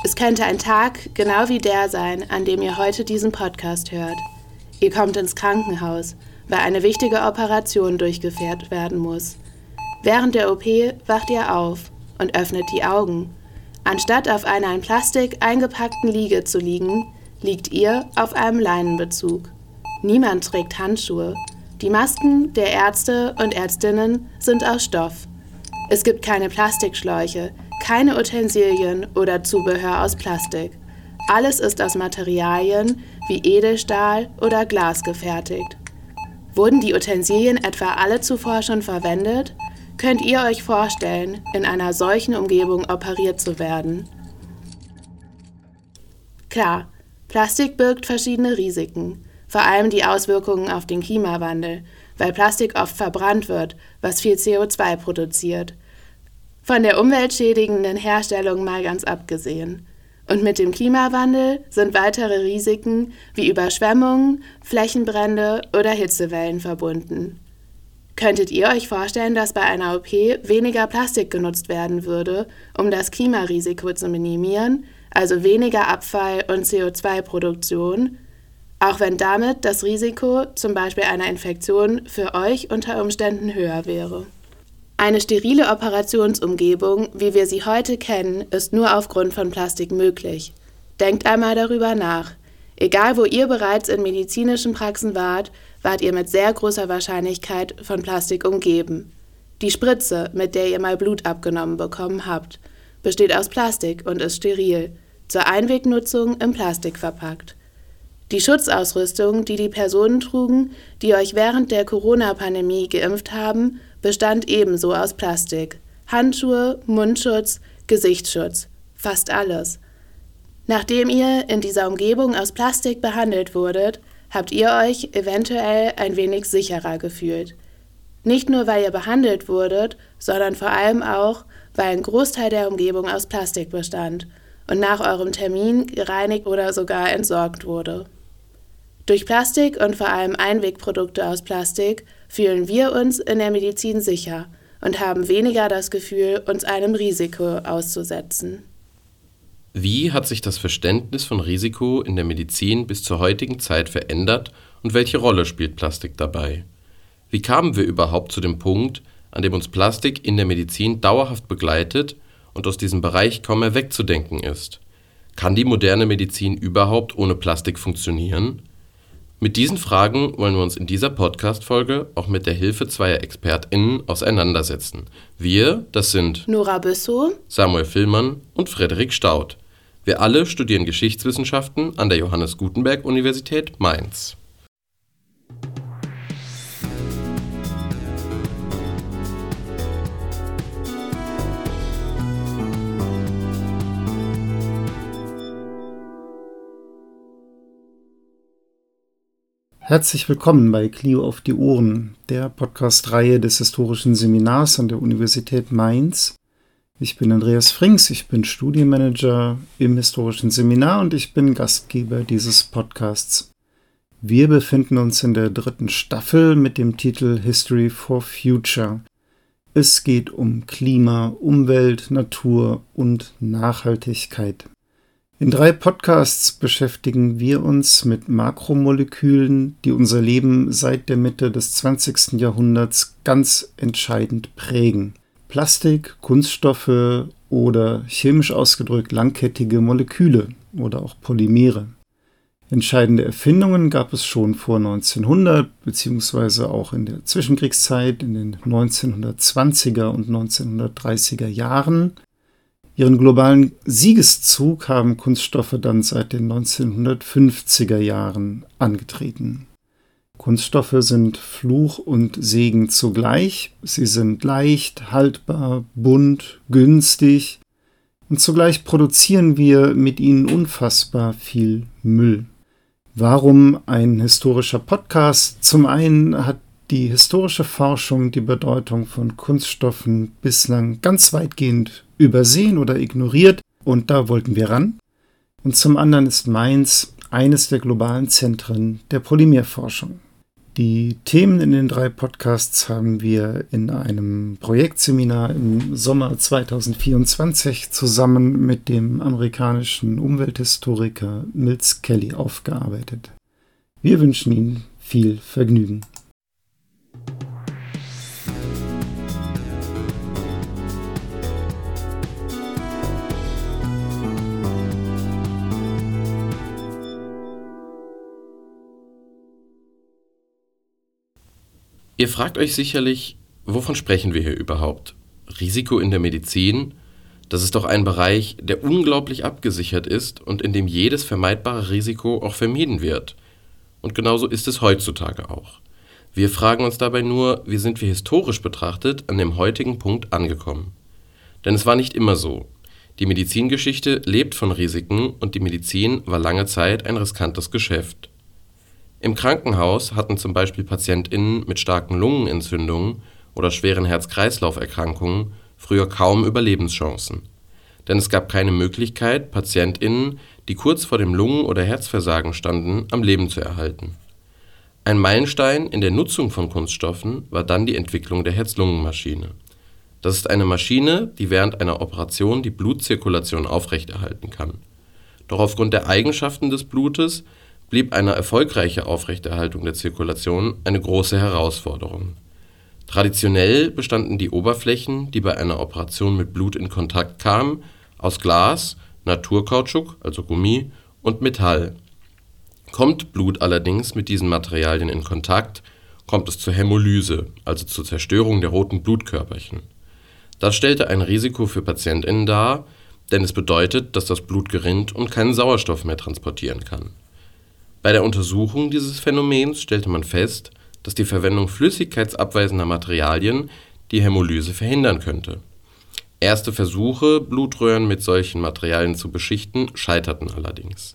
Es könnte ein Tag genau wie der sein, an dem ihr heute diesen Podcast hört. Ihr kommt ins Krankenhaus, weil eine wichtige Operation durchgeführt werden muss. Während der OP wacht ihr auf und öffnet die Augen. Anstatt auf einer in Plastik eingepackten Liege zu liegen, liegt ihr auf einem Leinenbezug. Niemand trägt Handschuhe. Die Masken der Ärzte und Ärztinnen sind aus Stoff. Es gibt keine Plastikschläuche, keine Utensilien oder Zubehör aus Plastik. Alles ist aus Materialien wie Edelstahl oder Glas gefertigt. Wurden die Utensilien etwa alle zuvor schon verwendet? Könnt ihr euch vorstellen, in einer solchen Umgebung operiert zu werden? Klar, Plastik birgt verschiedene Risiken, vor allem die Auswirkungen auf den Klimawandel, weil Plastik oft verbrannt wird, was viel CO2 produziert. Von der umweltschädigenden Herstellung mal ganz abgesehen. Und mit dem Klimawandel sind weitere Risiken wie Überschwemmungen, Flächenbrände oder Hitzewellen verbunden. Könntet ihr euch vorstellen, dass bei einer OP weniger Plastik genutzt werden würde, um das Klimarisiko zu minimieren, also weniger Abfall und CO2-Produktion, auch wenn damit das Risiko, zum Beispiel einer Infektion, für euch unter Umständen höher wäre? Eine sterile Operationsumgebung, wie wir sie heute kennen, ist nur aufgrund von Plastik möglich. Denkt einmal darüber nach. Egal, wo ihr bereits in medizinischen Praxen wart ihr mit sehr großer Wahrscheinlichkeit von Plastik umgeben. Die Spritze, mit der ihr mal Blut abgenommen bekommen habt, besteht aus Plastik und ist steril, zur Einwegnutzung in Plastik verpackt. Die Schutzausrüstung, die die Personen trugen, die euch während der Corona-Pandemie geimpft haben, bestand ebenso aus Plastik. Handschuhe, Mundschutz, Gesichtsschutz, fast alles. Nachdem ihr in dieser Umgebung aus Plastik behandelt wurdet, habt ihr euch eventuell ein wenig sicherer gefühlt. Nicht nur, weil ihr behandelt wurdet, sondern vor allem auch, weil ein Großteil der Umgebung aus Plastik bestand und nach eurem Termin gereinigt oder sogar entsorgt wurde. Durch Plastik und vor allem Einwegprodukte aus Plastik fühlen wir uns in der Medizin sicher und haben weniger das Gefühl, uns einem Risiko auszusetzen. Wie hat sich das Verständnis von Risiko in der Medizin bis zur heutigen Zeit verändert und welche Rolle spielt Plastik dabei? Wie kamen wir überhaupt zu dem Punkt, an dem uns Plastik in der Medizin dauerhaft begleitet und aus diesem Bereich kaum mehr wegzudenken ist? Kann die moderne Medizin überhaupt ohne Plastik funktionieren? Mit diesen Fragen wollen wir uns in dieser Podcast-Folge auch mit der Hilfe zweier ExpertInnen auseinandersetzen. Wir, das sind Nora Büssow, Samuel Villmann und Frederik Staudt. Wir alle studieren Geschichtswissenschaften an der Johannes Gutenberg Universität Mainz. Herzlich willkommen bei Clio auf die Ohren, der Podcast-Reihe des Historischen Seminars an der Universität Mainz. Ich bin Andreas Frings, ich bin Studienmanager im Historischen Seminar und ich bin Gastgeber dieses Podcasts. Wir befinden uns in der 3. Staffel mit dem Titel History for Future. Es geht um Klima, Umwelt, Natur und Nachhaltigkeit. In 3 Podcasts beschäftigen wir uns mit Makromolekülen, die unser Leben seit der Mitte des 20. Jahrhunderts ganz entscheidend prägen. Plastik, Kunststoffe oder chemisch ausgedrückt langkettige Moleküle oder auch Polymere. Entscheidende Erfindungen gab es schon vor 1900 bzw. auch in der Zwischenkriegszeit in den 1920er und 1930er Jahren. Ihren globalen Siegeszug haben Kunststoffe dann seit den 1950er Jahren angetreten. Kunststoffe sind Fluch und Segen zugleich. Sie sind leicht, haltbar, bunt, günstig und zugleich produzieren wir mit ihnen unfassbar viel Müll. Warum ein historischer Podcast? Zum einen hat die historische Forschung die Bedeutung von Kunststoffen bislang ganz weitgehend übersehen oder ignoriert und da wollten wir ran. Und zum anderen ist Mainz eines der globalen Zentren der Polymerforschung. Die Themen in den 3 Podcasts haben wir in einem Projektseminar im Sommer 2024 zusammen mit dem amerikanischen Umwelthistoriker Mills Kelly aufgearbeitet. Wir wünschen Ihnen viel Vergnügen. Ihr fragt euch sicherlich, wovon sprechen wir hier überhaupt? Risiko in der Medizin? Das ist doch ein Bereich, der unglaublich abgesichert ist und in dem jedes vermeidbare Risiko auch vermieden wird. Und genauso ist es heutzutage auch. Wir fragen uns dabei nur, wie sind wir historisch betrachtet an dem heutigen Punkt angekommen? Denn es war nicht immer so. Die Medizingeschichte lebt von Risiken und die Medizin war lange Zeit ein riskantes Geschäft. Im Krankenhaus hatten zum Beispiel PatientInnen mit starken Lungenentzündungen oder schweren Herz-Kreislauf-Erkrankungen früher kaum Überlebenschancen. Denn es gab keine Möglichkeit, PatientInnen, die kurz vor dem Lungen- oder Herzversagen standen, am Leben zu erhalten. Ein Meilenstein in der Nutzung von Kunststoffen war dann die Entwicklung der Herz-Lungen-Maschine. Das ist eine Maschine, die während einer Operation die Blutzirkulation aufrechterhalten kann. Doch aufgrund der Eigenschaften des Blutes blieb eine erfolgreiche Aufrechterhaltung der Zirkulation eine große Herausforderung. Traditionell bestanden die Oberflächen, die bei einer Operation mit Blut in Kontakt kamen, aus Glas, Naturkautschuk, also Gummi, und Metall. Kommt Blut allerdings mit diesen Materialien in Kontakt, kommt es zur Hämolyse, also zur Zerstörung der roten Blutkörperchen. Das stellte ein Risiko für PatientInnen dar, denn es bedeutet, dass das Blut gerinnt und keinen Sauerstoff mehr transportieren kann. Bei der Untersuchung dieses Phänomens stellte man fest, dass die Verwendung flüssigkeitsabweisender Materialien die Hämolyse verhindern könnte. Erste Versuche, Blutröhren mit solchen Materialien zu beschichten, scheiterten allerdings.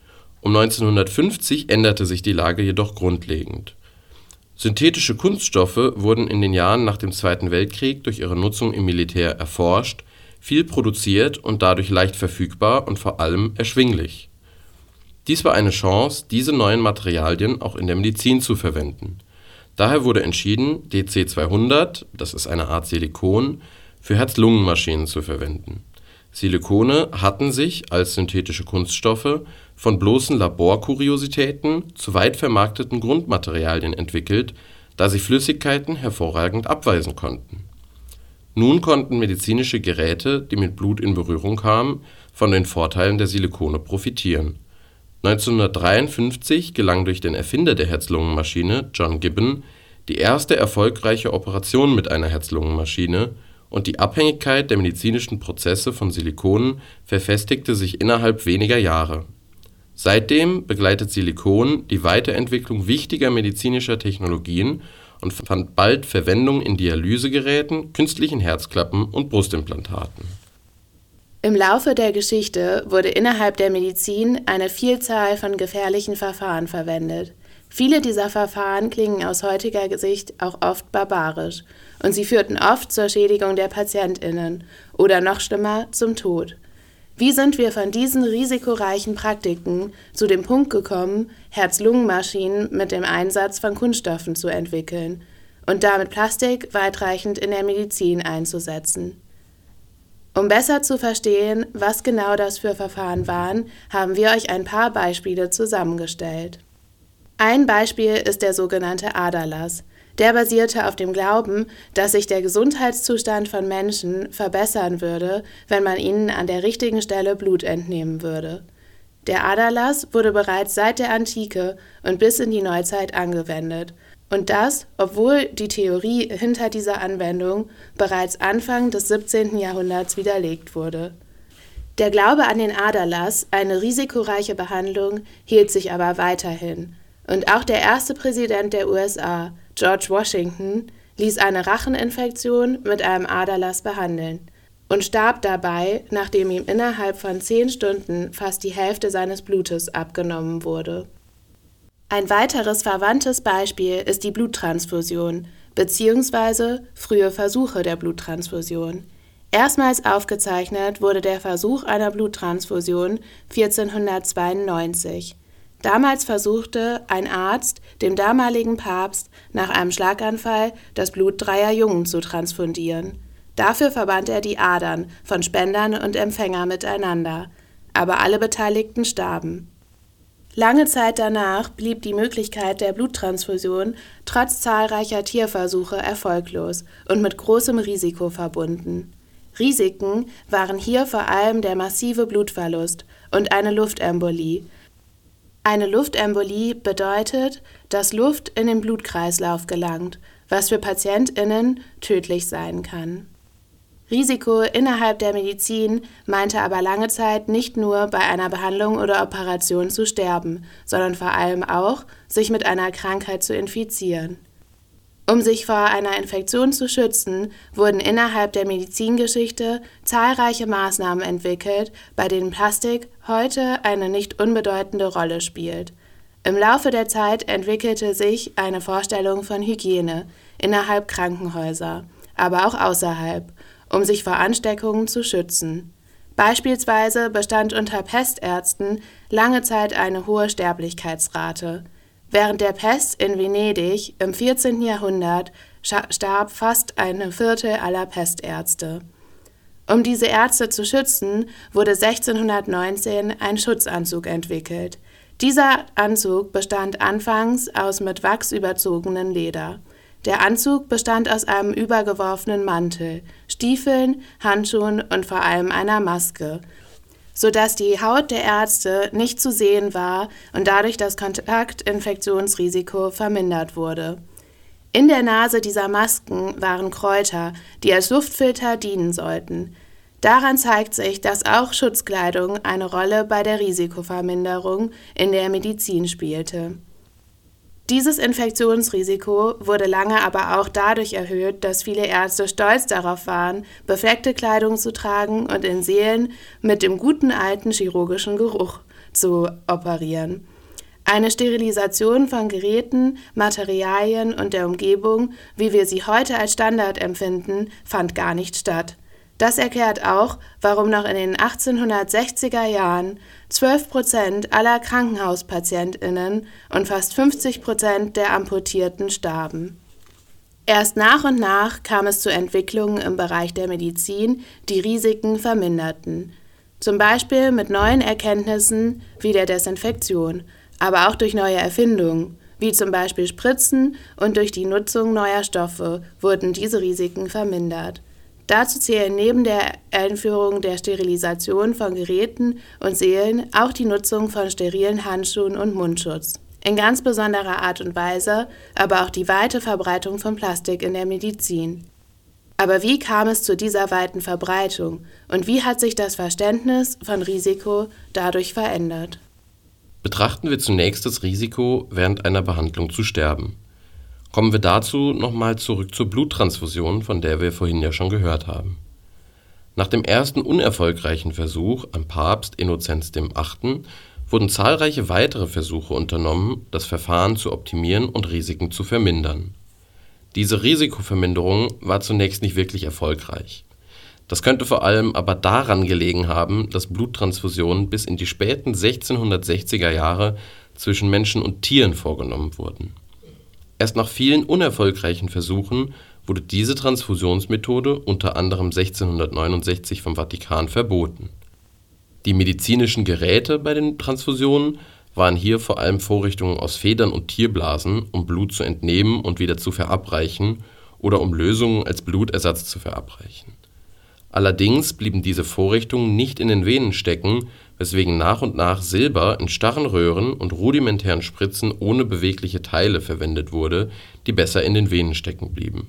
Um 1950 änderte sich die Lage jedoch grundlegend. Synthetische Kunststoffe wurden in den Jahren nach dem Zweiten Weltkrieg durch ihre Nutzung im Militär erforscht, viel produziert und dadurch leicht verfügbar und vor allem erschwinglich. Dies war eine Chance, diese neuen Materialien auch in der Medizin zu verwenden. Daher wurde entschieden, DC-200, das ist eine Art Silikon, für Herz-Lungen-Maschinen zu verwenden. Silikone hatten sich als synthetische Kunststoffe von bloßen Laborkuriositäten zu weit vermarkteten Grundmaterialien entwickelt, da sie Flüssigkeiten hervorragend abweisen konnten. Nun konnten medizinische Geräte, die mit Blut in Berührung kamen, von den Vorteilen der Silikone profitieren. 1953 gelang durch den Erfinder der Herz-Lungen-Maschine, John Gibbon, die erste erfolgreiche Operation mit einer Herz-Lungen-Maschine und die Abhängigkeit der medizinischen Prozesse von Silikonen verfestigte sich innerhalb weniger Jahre. Seitdem begleitet Silikon die Weiterentwicklung wichtiger medizinischer Technologien und fand bald Verwendung in Dialysegeräten, künstlichen Herzklappen und Brustimplantaten. Im Laufe der Geschichte wurde innerhalb der Medizin eine Vielzahl von gefährlichen Verfahren verwendet. Viele dieser Verfahren klingen aus heutiger Sicht auch oft barbarisch und sie führten oft zur Schädigung der PatientInnen oder noch schlimmer zum Tod. Wie sind wir von diesen risikoreichen Praktiken zu dem Punkt gekommen, Herz-Lungen-Maschinen mit dem Einsatz von Kunststoffen zu entwickeln und damit Plastik weitreichend in der Medizin einzusetzen? Um besser zu verstehen, was genau das für Verfahren waren, haben wir euch ein paar Beispiele zusammengestellt. Ein Beispiel ist der sogenannte Aderlass. Der basierte auf dem Glauben, dass sich der Gesundheitszustand von Menschen verbessern würde, wenn man ihnen an der richtigen Stelle Blut entnehmen würde. Der Aderlass wurde bereits seit der Antike und bis in die Neuzeit angewendet. Und das, obwohl die Theorie hinter dieser Anwendung bereits Anfang des 17. Jahrhunderts widerlegt wurde. Der Glaube an den Aderlass, eine risikoreiche Behandlung, hielt sich aber weiterhin. Und auch der erste Präsident der USA, George Washington, ließ eine Racheninfektion mit einem Aderlass behandeln und starb dabei, nachdem ihm innerhalb von 10 Stunden fast die Hälfte seines Blutes abgenommen wurde. Ein weiteres verwandtes Beispiel ist die Bluttransfusion bzw. frühe Versuche der Bluttransfusion. Erstmals aufgezeichnet wurde der Versuch einer Bluttransfusion 1492. Damals versuchte ein Arzt, dem damaligen Papst, nach einem Schlaganfall das Blut 3 Jungen zu transfundieren. Dafür verband er die Adern von Spendern und Empfänger miteinander, aber alle Beteiligten starben. Lange Zeit danach blieb die Möglichkeit der Bluttransfusion trotz zahlreicher Tierversuche erfolglos und mit großem Risiko verbunden. Risiken waren hier vor allem der massive Blutverlust und eine Luftembolie. Eine Luftembolie bedeutet, dass Luft in den Blutkreislauf gelangt, was für PatientInnen tödlich sein kann. Risiko innerhalb der Medizin meinte aber lange Zeit nicht nur bei einer Behandlung oder Operation zu sterben, sondern vor allem auch, sich mit einer Krankheit zu infizieren. Um sich vor einer Infektion zu schützen, wurden innerhalb der Medizingeschichte zahlreiche Maßnahmen entwickelt, bei denen Plastik heute eine nicht unbedeutende Rolle spielt. Im Laufe der Zeit entwickelte sich eine Vorstellung von Hygiene innerhalb Krankenhäuser, aber auch außerhalb, um sich vor Ansteckungen zu schützen. Beispielsweise bestand unter Pestärzten lange Zeit eine hohe Sterblichkeitsrate. Während der Pest in Venedig im 14. Jahrhundert starb fast 1/4 aller Pestärzte. Um diese Ärzte zu schützen, wurde 1619 ein Schutzanzug entwickelt. Dieser Anzug bestand anfangs aus mit Wachs überzogenen Leder. Der Anzug bestand aus einem übergeworfenen Mantel, Stiefeln, Handschuhen und vor allem einer Maske, sodass die Haut der Ärzte nicht zu sehen war und dadurch das Kontaktinfektionsrisiko vermindert wurde. In der Nase dieser Masken waren Kräuter, die als Luftfilter dienen sollten. Daran zeigt sich, dass auch Schutzkleidung eine Rolle bei der Risikoverminderung in der Medizin spielte. Dieses Infektionsrisiko wurde lange aber auch dadurch erhöht, dass viele Ärzte stolz darauf waren, befleckte Kleidung zu tragen und in Sälen mit dem guten alten chirurgischen Geruch zu operieren. Eine Sterilisation von Geräten, Materialien und der Umgebung, wie wir sie heute als Standard empfinden, fand gar nicht statt. Das erklärt auch, warum noch in den 1860er Jahren 12% aller KrankenhauspatientInnen und fast 50% der Amputierten starben. Erst nach und nach kam es zu Entwicklungen im Bereich der Medizin, die Risiken verminderten. Zum Beispiel mit neuen Erkenntnissen wie der Desinfektion, aber auch durch neue Erfindungen, wie zum Beispiel Spritzen, und durch die Nutzung neuer Stoffe wurden diese Risiken vermindert. Dazu zählen neben der Einführung der Sterilisation von Geräten und Sälen auch die Nutzung von sterilen Handschuhen und Mundschutz. In ganz besonderer Art und Weise aber auch die weite Verbreitung von Plastik in der Medizin. Aber wie kam es zu dieser weiten Verbreitung und wie hat sich das Verständnis von Risiko dadurch verändert? Betrachten wir zunächst das Risiko, während einer Behandlung zu sterben. Kommen wir dazu nochmal zurück zur Bluttransfusion, von der wir vorhin ja schon gehört haben. Nach dem ersten unerfolgreichen Versuch am Papst Innozenz VIII. Wurden zahlreiche weitere Versuche unternommen, das Verfahren zu optimieren und Risiken zu vermindern. Diese Risikoverminderung war zunächst nicht wirklich erfolgreich. Das könnte vor allem aber daran gelegen haben, dass Bluttransfusionen bis in die späten 1660er Jahre zwischen Menschen und Tieren vorgenommen wurden. Erst nach vielen unerfolgreichen Versuchen wurde diese Transfusionsmethode unter anderem 1669 vom Vatikan verboten. Die medizinischen Geräte bei den Transfusionen waren hier vor allem Vorrichtungen aus Federn und Tierblasen, um Blut zu entnehmen und wieder zu verabreichen oder um Lösungen als Blutersatz zu verabreichen. Allerdings blieben diese Vorrichtungen nicht in den Venen stecken, weswegen nach und nach Silber in starren Röhren und rudimentären Spritzen ohne bewegliche Teile verwendet wurde, die besser in den Venen stecken blieben.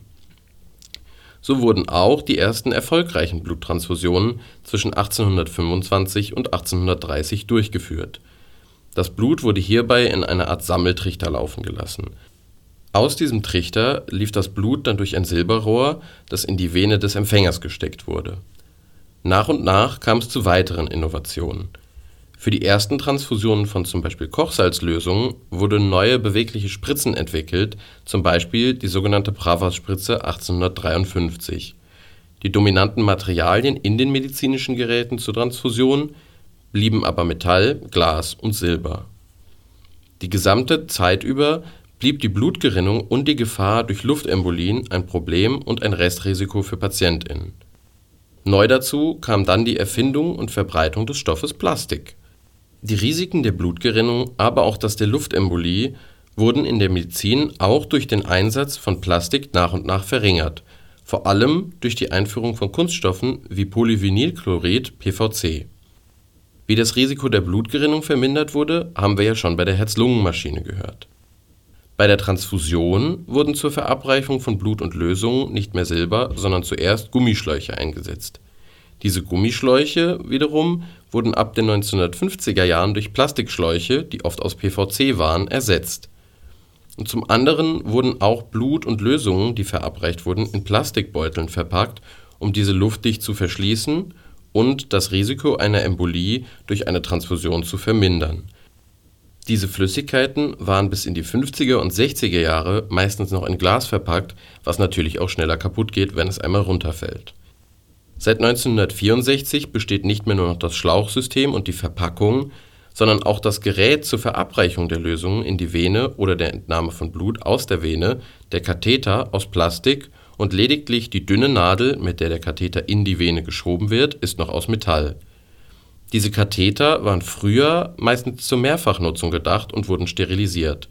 So wurden auch die ersten erfolgreichen Bluttransfusionen zwischen 1825 und 1830 durchgeführt. Das Blut wurde hierbei in eine Art Sammeltrichter laufen gelassen. Aus diesem Trichter lief das Blut dann durch ein Silberrohr, das in die Vene des Empfängers gesteckt wurde. Nach und nach kam es zu weiteren Innovationen. Für die ersten Transfusionen von zum Beispiel Kochsalzlösungen wurden neue bewegliche Spritzen entwickelt, zum Beispiel die sogenannte Pravas-Spritze 1853. Die dominanten Materialien in den medizinischen Geräten zur Transfusion blieben aber Metall, Glas und Silber. Die gesamte Zeit über blieb die Blutgerinnung und die Gefahr durch Luftembolien ein Problem und ein Restrisiko für PatientInnen. Neu dazu kam dann die Erfindung und Verbreitung des Stoffes Plastik. Die Risiken der Blutgerinnung, aber auch das der Luftembolie wurden in der Medizin auch durch den Einsatz von Plastik nach und nach verringert, vor allem durch die Einführung von Kunststoffen wie Polyvinylchlorid (PVC). Wie das Risiko der Blutgerinnung vermindert wurde, haben wir ja schon bei der Herz-Lungen-Maschine gehört. Bei der Transfusion wurden zur Verabreichung von Blut und Lösungen nicht mehr Silber, sondern zuerst Gummischläuche eingesetzt. Diese Gummischläuche wiederum wurden ab den 1950er Jahren durch Plastikschläuche, die oft aus PVC waren, ersetzt. Und zum anderen wurden auch Blut und Lösungen, die verabreicht wurden, in Plastikbeuteln verpackt, um diese luftdicht zu verschließen und das Risiko einer Embolie durch eine Transfusion zu vermindern. Diese Flüssigkeiten waren bis in die 50er und 60er Jahre meistens noch in Glas verpackt, was natürlich auch schneller kaputt geht, wenn es einmal runterfällt. Seit 1964 besteht nicht mehr nur noch das Schlauchsystem und die Verpackung, sondern auch das Gerät zur Verabreichung der Lösungen in die Vene oder der Entnahme von Blut aus der Vene, der Katheter aus Plastik und lediglich die dünne Nadel, mit der der Katheter in die Vene geschoben wird, ist noch aus Metall. Diese Katheter waren früher meistens zur Mehrfachnutzung gedacht und wurden sterilisiert.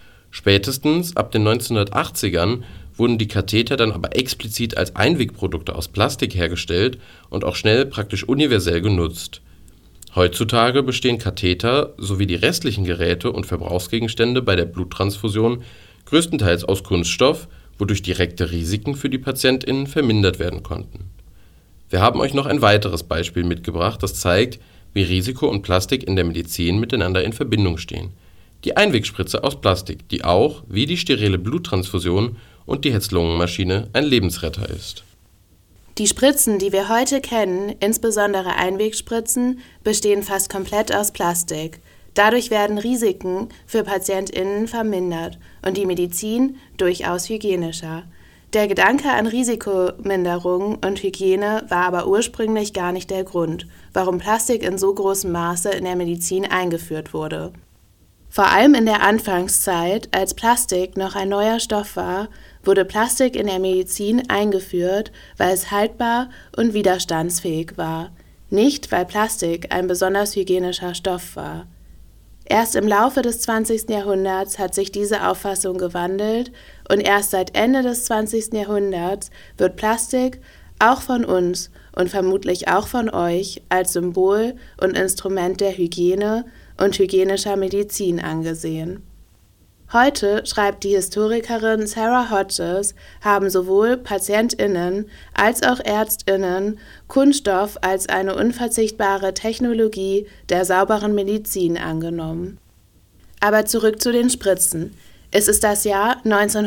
Spätestens ab den 1980ern wurden die Katheter dann aber explizit als Einwegprodukte aus Plastik hergestellt und auch schnell praktisch universell genutzt. Heutzutage bestehen Katheter sowie die restlichen Geräte und Verbrauchsgegenstände bei der Bluttransfusion größtenteils aus Kunststoff, wodurch direkte Risiken für die PatientInnen vermindert werden konnten. Wir haben euch noch ein weiteres Beispiel mitgebracht, das zeigt, wie Risiko und Plastik in der Medizin miteinander in Verbindung stehen. Die Einwegspritze aus Plastik, die auch, wie die sterile Bluttransfusion und die Herz-Lungen-Maschine, ein Lebensretter ist. Die Spritzen, die wir heute kennen, insbesondere Einwegspritzen, bestehen fast komplett aus Plastik. Dadurch werden Risiken für PatientInnen vermindert und die Medizin durchaus hygienischer. Der Gedanke an Risikominderung und Hygiene war aber ursprünglich gar nicht der Grund, warum Plastik in so großem Maße in der Medizin eingeführt wurde. Vor allem in der Anfangszeit, als Plastik noch ein neuer Stoff war, wurde Plastik in der Medizin eingeführt, weil es haltbar und widerstandsfähig war, nicht weil Plastik ein besonders hygienischer Stoff war. Erst im Laufe des 20. Jahrhunderts hat sich diese Auffassung gewandelt und erst seit Ende des 20. Jahrhunderts wird Plastik auch von uns und vermutlich auch von euch als Symbol und Instrument der Hygiene und hygienischer Medizin angesehen. Heute, schreibt die Historikerin Sarah Hodges, haben sowohl PatientInnen als auch ÄrztInnen Kunststoff als eine unverzichtbare Technologie der sauberen Medizin angenommen. Aber zurück zu den Spritzen. Es ist das Jahr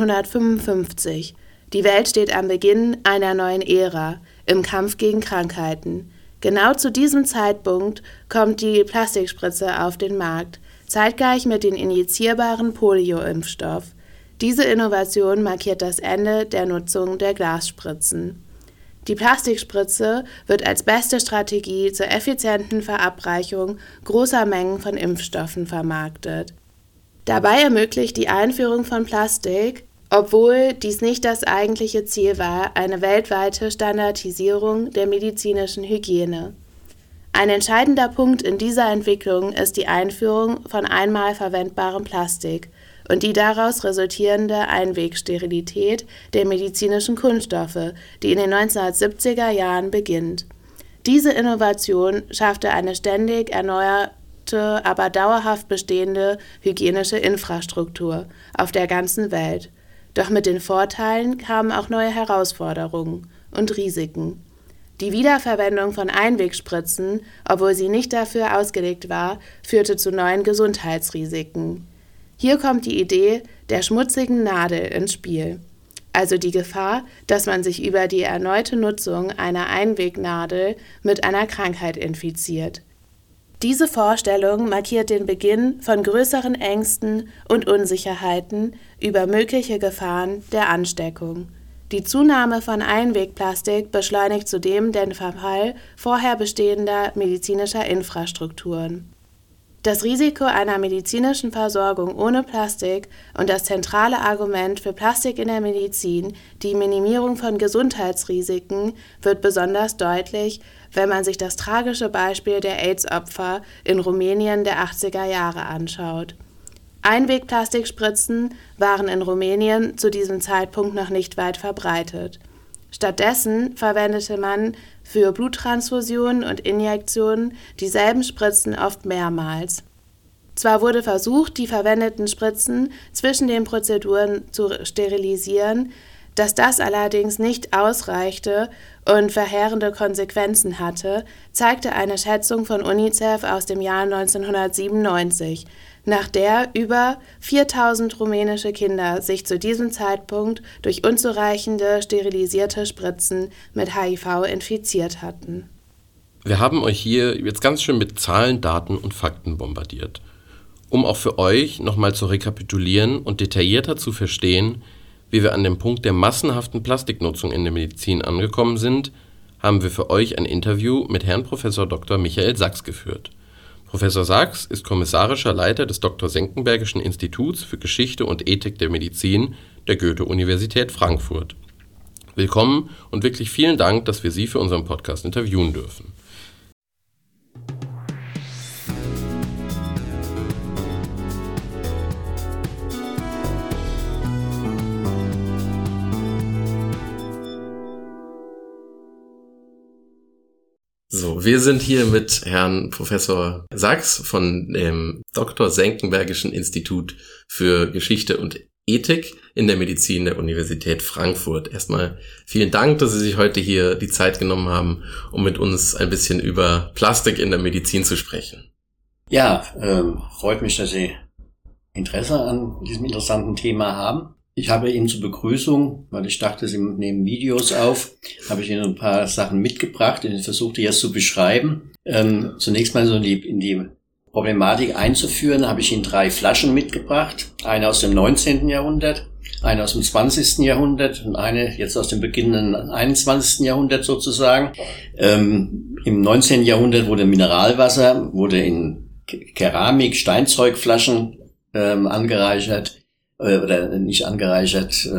1955. Die Welt steht am Beginn einer neuen Ära im Kampf gegen Krankheiten. Genau zu diesem Zeitpunkt kommt die Plastikspritze auf den Markt, zeitgleich mit dem injizierbaren Polio-Impfstoff. Diese Innovation markiert das Ende der Nutzung der Glasspritzen. Die Plastikspritze wird als beste Strategie zur effizienten Verabreichung großer Mengen von Impfstoffen vermarktet. Dabei ermöglicht die Einführung von Plastik, obwohl dies nicht das eigentliche Ziel war, eine weltweite Standardisierung der medizinischen Hygiene. Ein entscheidender Punkt in dieser Entwicklung ist die Einführung von einmal verwendbarem Plastik und die daraus resultierende Einwegsterilität der medizinischen Kunststoffe, die in den 1970er Jahren beginnt. Diese Innovation schaffte eine ständig erneuerte, aber dauerhaft bestehende hygienische Infrastruktur auf der ganzen Welt. Doch mit den Vorteilen kamen auch neue Herausforderungen und Risiken. Die Wiederverwendung von Einwegspritzen, obwohl sie nicht dafür ausgelegt war, führte zu neuen Gesundheitsrisiken. Hier kommt die Idee der schmutzigen Nadel ins Spiel, also die Gefahr, dass man sich über die erneute Nutzung einer Einwegnadel mit einer Krankheit infiziert. Diese Vorstellung markiert den Beginn von größeren Ängsten und Unsicherheiten über mögliche Gefahren der Ansteckung. Die Zunahme von Einwegplastik beschleunigt zudem den Verfall vorher bestehender medizinischer Infrastrukturen. Das Risiko einer medizinischen Versorgung ohne Plastik und das zentrale Argument für Plastik in der Medizin, die Minimierung von Gesundheitsrisiken, wird besonders deutlich, wenn man sich das tragische Beispiel der AIDS-Opfer in Rumänien der 80er Jahre anschaut. Einwegplastikspritzen waren in Rumänien zu diesem Zeitpunkt noch nicht weit verbreitet. Stattdessen verwendete man für Bluttransfusionen und Injektionen dieselben Spritzen oft mehrmals. Zwar wurde versucht, die verwendeten Spritzen zwischen den Prozeduren zu sterilisieren, dass das allerdings nicht ausreichte und verheerende Konsequenzen hatte, zeigte eine Schätzung von UNICEF aus dem Jahr 1997, nach der über 4000 rumänische Kinder sich zu diesem Zeitpunkt durch unzureichende sterilisierte Spritzen mit HIV infiziert hatten. Wir haben euch hier jetzt ganz schön mit Zahlen, Daten und Fakten bombardiert. Um auch für euch nochmal zu rekapitulieren und detaillierter zu verstehen, wie wir an dem Punkt der massenhaften Plastiknutzung in der Medizin angekommen sind, haben wir für euch ein Interview mit Herrn Prof. Dr. Michael Sachs geführt. Professor Sachs ist kommissarischer Leiter des Dr. Senckenbergischen Instituts für Geschichte und Ethik der Medizin der Goethe-Universität Frankfurt. Willkommen und wirklich vielen Dank, dass wir Sie für unseren Podcast interviewen dürfen. So, wir sind hier mit Herrn Professor Sachs von dem Dr. Senckenbergischen Institut für Geschichte und Ethik in der Medizin der Universität Frankfurt. Erstmal vielen Dank, dass Sie sich heute hier die Zeit genommen haben, um mit uns ein bisschen über Plastik in der Medizin zu sprechen. Ja, freut mich, dass Sie Interesse an diesem interessanten Thema haben. Ich habe Ihnen zur Begrüßung, weil ich dachte, Sie nehmen Videos auf, habe ich Ihnen ein paar Sachen mitgebracht und ich versuchte jetzt zu beschreiben. Zunächst mal so in die Problematik einzuführen, habe ich Ihnen 3 Flaschen mitgebracht. Eine aus dem 19. Jahrhundert, eine aus dem 20. Jahrhundert und eine jetzt aus dem beginnenden 21. Jahrhundert sozusagen. Im 19. Jahrhundert wurde Mineralwasser, wurde in Keramik, Steinzeugflaschen angereichert. Oder nicht angereichert,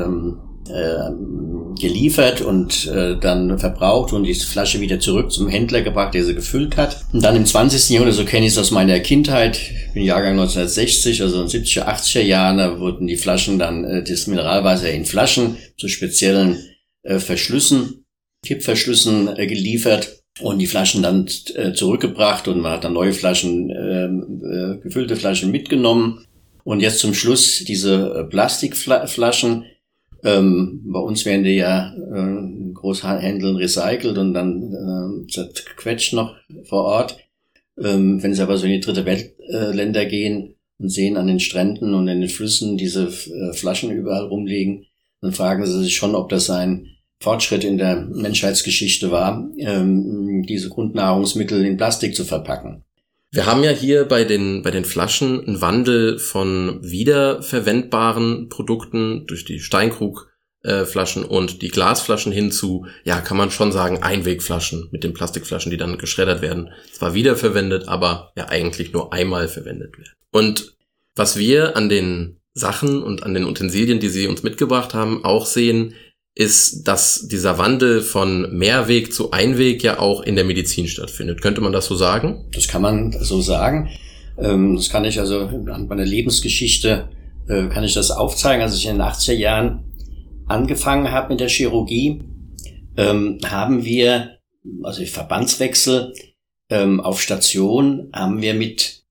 geliefert und dann verbraucht und die Flasche wieder zurück zum Händler gebracht, der sie gefüllt hat. Und dann im 20. Jahrhundert, so kenne ich es aus meiner Kindheit, ich bin Jahrgang 1960, also in den 70er, 80er Jahren, da wurden die Flaschen dann, das Mineralwasser in Flaschen zu speziellen Verschlüssen, Kippverschlüssen geliefert und die Flaschen dann zurückgebracht und man hat dann neue Flaschen, gefüllte Flaschen mitgenommen. Und jetzt zum Schluss diese Plastikflaschen. Bei uns werden die ja in Großhändlern recycelt und dann zerquetscht noch vor Ort. Wenn Sie aber so in die dritte Weltländer gehen und sehen an den Stränden und in den Flüssen diese Flaschen überall rumliegen, dann fragen Sie sich schon, ob das ein Fortschritt in der Menschheitsgeschichte war, diese Grundnahrungsmittel in Plastik zu verpacken. Wir haben ja hier bei den Flaschen einen Wandel von wiederverwendbaren Produkten durch die Steinkrugflaschen und die Glasflaschen hin zu, ja, kann man schon sagen, Einwegflaschen mit den Plastikflaschen, die dann geschreddert werden. Zwar wiederverwendet, aber ja eigentlich nur einmal verwendet werden. Und was wir an den Sachen und an den Utensilien, die Sie uns mitgebracht haben, auch sehen, ist, dass dieser Wandel von Mehrweg zu Einweg ja auch in der Medizin stattfindet. Könnte man das so sagen? Das kann man so sagen. Das kann ich also an meiner Lebensgeschichte kann ich das aufzeigen. Als ich in den 80er Jahren angefangen habe mit der Chirurgie, haben wir, also Verbandswechsel auf Station, haben wir mit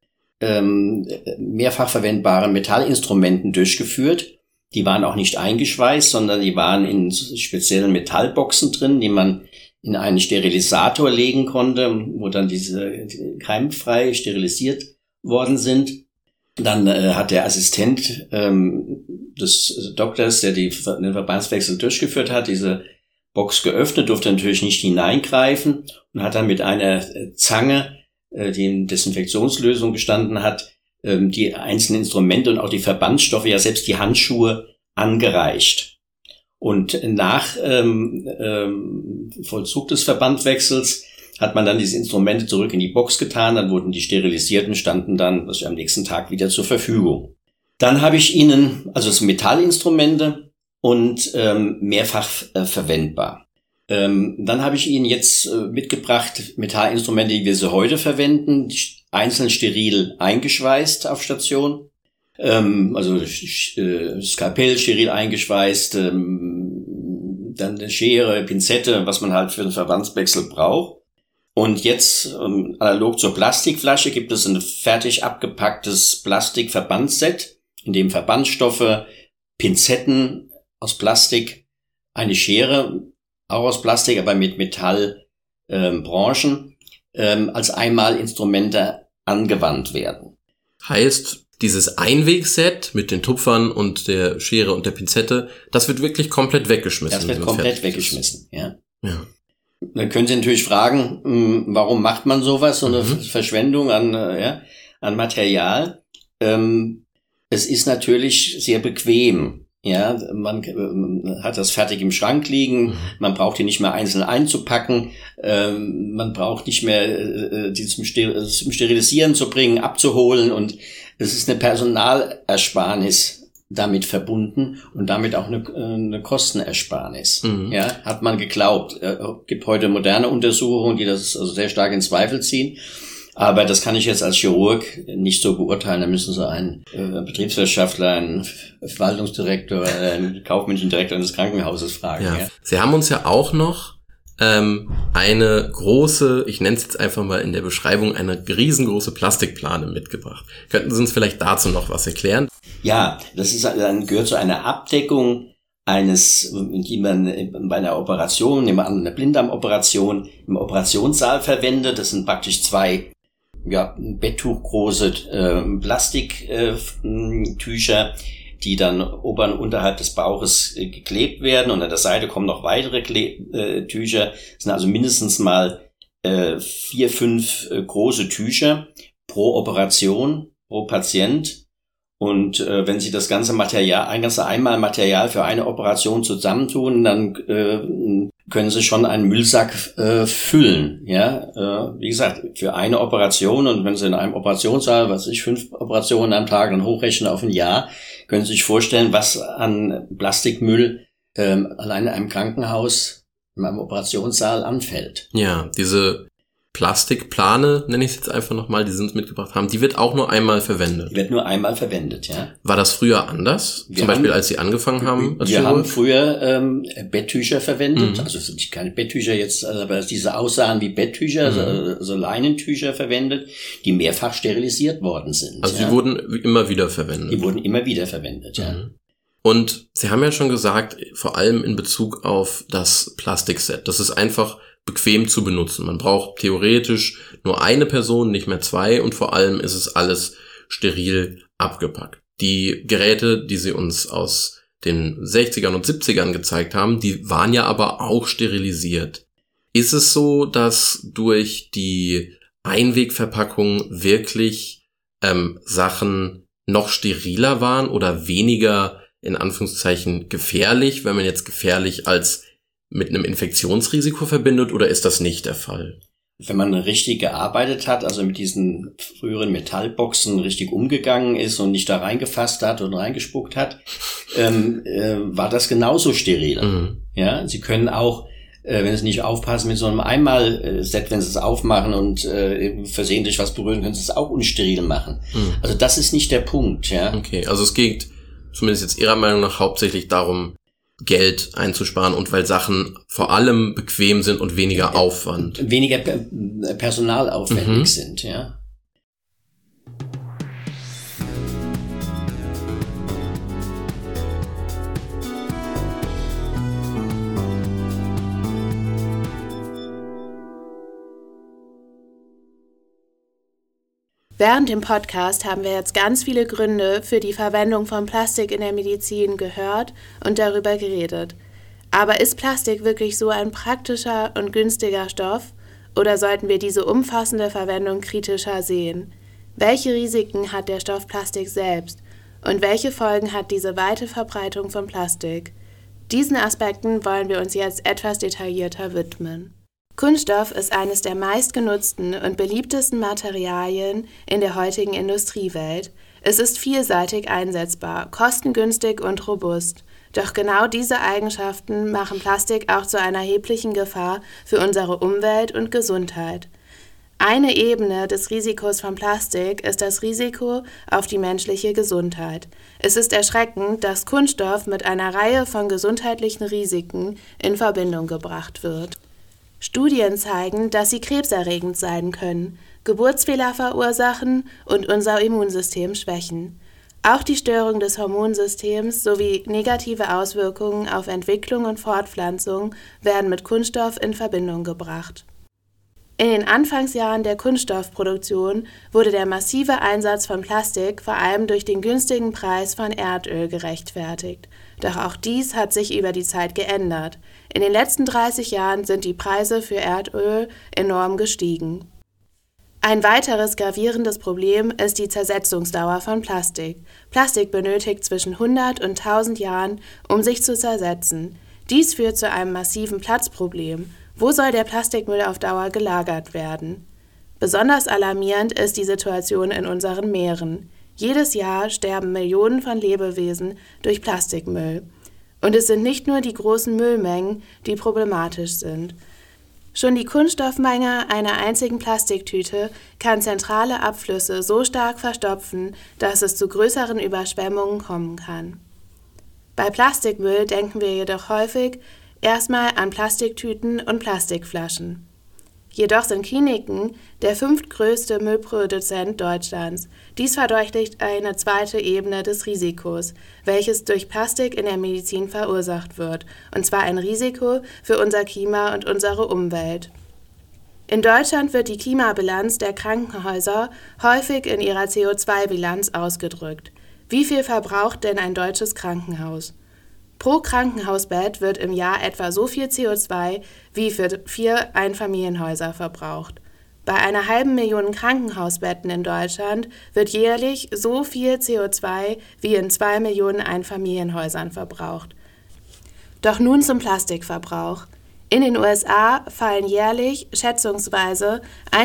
mehrfach verwendbaren Metallinstrumenten durchgeführt. Die waren auch nicht eingeschweißt, sondern die waren in speziellen Metallboxen drin, die man in einen Sterilisator legen konnte, wo dann diese keimfrei sterilisiert worden sind. Dann hat der Assistent des Doktors, der den Verbandswechsel durchgeführt hat, diese Box geöffnet, durfte natürlich nicht hineingreifen und hat dann mit einer Zange, die in Desinfektionslösung gestanden hat, die einzelnen Instrumente und auch die Verbandsstoffe, ja selbst die Handschuhe angereicht. Und nach Vollzug des Verbandwechsels hat man dann diese Instrumente zurück in die Box getan, dann wurden die sterilisiert und standen dann am nächsten Tag wieder zur Verfügung. Dann habe ich ihnen, also es sind Metallinstrumente und mehrfach verwendbar. Dann habe ich Ihnen jetzt mitgebracht Metallinstrumente, die wir so heute verwenden, einzeln steril eingeschweißt auf Station, also Skalpell steril eingeschweißt, dann eine Schere, Pinzette, was man halt für den Verbandswechsel braucht. Und jetzt, analog zur Plastikflasche, gibt es ein fertig abgepacktes Plastikverbandsset, in dem Verbandstoffe, Pinzetten aus Plastik, eine Schere, auch aus Plastik, aber mit Metallbranchen, als Einmalinstrumente angewandt werden. Heißt, dieses Einwegset mit den Tupfern und der Schere und der Pinzette, das wird wirklich komplett weggeschmissen. Das wird komplett weggeschmissen, ja. Ja. Dann können Sie natürlich fragen, warum macht man sowas, so eine Verschwendung an Material? Es ist natürlich sehr bequem. Ja, man hat das fertig im Schrank liegen, man braucht die nicht mehr einzeln einzupacken, man braucht nicht mehr die zum Sterilisieren zu bringen, abzuholen, und es ist eine Personalersparnis damit verbunden und damit auch eine Kostenersparnis. Ja, hat man geglaubt. Gibt heute moderne Untersuchungen, die das also sehr stark in Zweifel ziehen. Aber das kann ich jetzt als Chirurg nicht so beurteilen. Da müssen Sie einen Betriebswirtschaftler, einen Verwaltungsdirektor, einen kaufmännischen Direktor eines Krankenhauses fragen. Ja. Ja. Sie haben uns ja auch noch eine große, ich nenne es jetzt einfach mal in der Beschreibung, eine riesengroße Plastikplane mitgebracht. Könnten Sie uns vielleicht dazu noch was erklären? Ja, das ist gehört zu einer Abdeckung die man bei einer Operation, nehmen wir an, einer Blinddarmoperation, im Operationssaal verwendet. Das sind praktisch zwei Betttuchgroße Plastiktücher, die dann ober- und unterhalb des Bauches geklebt werden, und an der Seite kommen noch weitere Tücher. Das sind also mindestens mal 4, 5 große Tücher pro Operation, pro Patient. Und wenn Sie das ganze Einmalmaterial für eine Operation zusammentun, dann können Sie schon einen Müllsack füllen. Ja, wie gesagt, für eine Operation, und wenn Sie in einem Operationssaal, 5 Operationen am Tag, dann hochrechnen auf ein Jahr, können Sie sich vorstellen, was an Plastikmüll allein in einem Krankenhaus, in einem Operationssaal anfällt. Ja, diese Plastikplane, nenne ich es jetzt einfach nochmal, die Sie uns mitgebracht haben, die wird auch nur einmal verwendet. Die wird nur einmal verwendet, ja. War das früher anders? Zum Beispiel, als Sie angefangen haben? Wir haben früher Betttücher verwendet, also sind keine Betttücher jetzt, aber diese aussahen wie Betttücher, so Leinentücher verwendet, die mehrfach sterilisiert worden sind. Also die wurden immer wieder verwendet? Die wurden immer wieder verwendet, ja. Und Sie haben ja schon gesagt, vor allem in Bezug auf das Plastikset, das ist einfach bequem zu benutzen. Man braucht theoretisch nur eine Person, nicht mehr 2, und vor allem ist es alles steril abgepackt. Die Geräte, die Sie uns aus den 60ern und 70ern gezeigt haben, die waren ja aber auch sterilisiert. Ist es so, dass durch die Einwegverpackung wirklich Sachen noch steriler waren oder weniger in Anführungszeichen gefährlich, wenn man jetzt gefährlich als mit einem Infektionsrisiko verbindet, oder ist das nicht der Fall? Wenn man richtig gearbeitet hat, also mit diesen früheren Metallboxen richtig umgegangen ist und nicht da reingefasst hat und reingespuckt hat, war das genauso steril. Ja, Sie können auch, wenn Sie nicht aufpassen, mit so einem Einmalset, wenn Sie es aufmachen und versehentlich was berühren, können Sie es auch unsteril machen. Also das ist nicht der Punkt. Ja. Okay, also es geht zumindest jetzt Ihrer Meinung nach hauptsächlich darum, Geld einzusparen, und weil Sachen vor allem bequem sind und weniger Aufwand. Weniger personalaufwendig sind, ja. Während dem Podcast haben wir jetzt ganz viele Gründe für die Verwendung von Plastik in der Medizin gehört und darüber geredet. Aber ist Plastik wirklich so ein praktischer und günstiger Stoff, oder sollten wir diese umfassende Verwendung kritischer sehen? Welche Risiken hat der Stoff Plastik selbst und welche Folgen hat diese weite Verbreitung von Plastik? Diesen Aspekten wollen wir uns jetzt etwas detaillierter widmen. Kunststoff ist eines der meistgenutzten und beliebtesten Materialien in der heutigen Industriewelt. Es ist vielseitig einsetzbar, kostengünstig und robust. Doch genau diese Eigenschaften machen Plastik auch zu einer erheblichen Gefahr für unsere Umwelt und Gesundheit. Eine Ebene des Risikos von Plastik ist das Risiko auf die menschliche Gesundheit. Es ist erschreckend, dass Kunststoff mit einer Reihe von gesundheitlichen Risiken in Verbindung gebracht wird. Studien zeigen, dass sie krebserregend sein können, Geburtsfehler verursachen und unser Immunsystem schwächen. Auch die Störung des Hormonsystems sowie negative Auswirkungen auf Entwicklung und Fortpflanzung werden mit Kunststoff in Verbindung gebracht. In den Anfangsjahren der Kunststoffproduktion wurde der massive Einsatz von Plastik vor allem durch den günstigen Preis von Erdöl gerechtfertigt. Doch auch dies hat sich über die Zeit geändert. In den letzten 30 Jahren sind die Preise für Erdöl enorm gestiegen. Ein weiteres gravierendes Problem ist die Zersetzungsdauer von Plastik. Plastik benötigt zwischen 100 und 1000 Jahren, um sich zu zersetzen. Dies führt zu einem massiven Platzproblem. Wo soll der Plastikmüll auf Dauer gelagert werden? Besonders alarmierend ist die Situation in unseren Meeren. Jedes Jahr sterben Millionen von Lebewesen durch Plastikmüll. Und es sind nicht nur die großen Müllmengen, die problematisch sind. Schon die Kunststoffmenge einer einzigen Plastiktüte kann zentrale Abflüsse so stark verstopfen, dass es zu größeren Überschwemmungen kommen kann. Bei Plastikmüll denken wir jedoch häufig erstmal an Plastiktüten und Plastikflaschen. Jedoch sind Kliniken der 5. größte Müllproduzent Deutschlands. Dies verdeutlicht eine zweite Ebene des Risikos, welches durch Plastik in der Medizin verursacht wird, und zwar ein Risiko für unser Klima und unsere Umwelt. In Deutschland wird die Klimabilanz der Krankenhäuser häufig in ihrer CO2-Bilanz ausgedrückt. Wie viel verbraucht denn ein deutsches Krankenhaus? Pro Krankenhausbett wird im Jahr etwa so viel CO2 wie für 4 Einfamilienhäuser verbraucht. Bei einer 500.000 Krankenhausbetten in Deutschland wird jährlich so viel CO2 wie in 2 Millionen Einfamilienhäusern verbraucht. Doch nun zum Plastikverbrauch. In den USA fallen jährlich schätzungsweise